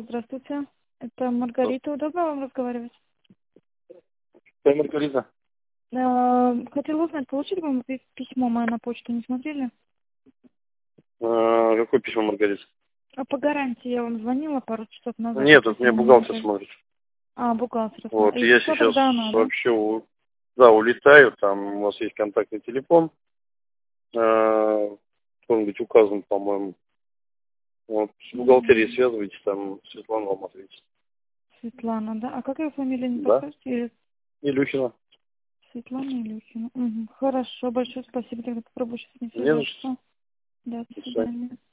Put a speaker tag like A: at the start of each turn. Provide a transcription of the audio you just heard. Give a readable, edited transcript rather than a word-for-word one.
A: Здравствуйте. Это Маргарита. Удобно вам разговаривать?
B: Да, Маргарита.
A: Хотела узнать, получили вы письмо мое на почту, не смотрели?
B: Какое письмо, Маргарита?
A: По гарантии я вам звонила пару часов назад.
B: Нет, это мне бухгалтер смотрит.
A: Бухгалтер.
B: Вот,
A: И
B: я
A: пришла
B: сейчас
A: тогда она, да?
B: вообще, улетаю, там у вас есть контактный телефон, должен быть указан, по-моему. Вот, с бухгалтерией связывайтесь, там Светлана вам ответит.
A: Светлана, да? А как ее фамилия, не
B: Да?
A: подскажете? Или
B: Илюхина.
A: Светлана Илюхина. Хорошо, большое спасибо. Тогда попробую сейчас не
B: Не за что.
A: связаться. Да, до
B: До свидания.
A: свидания.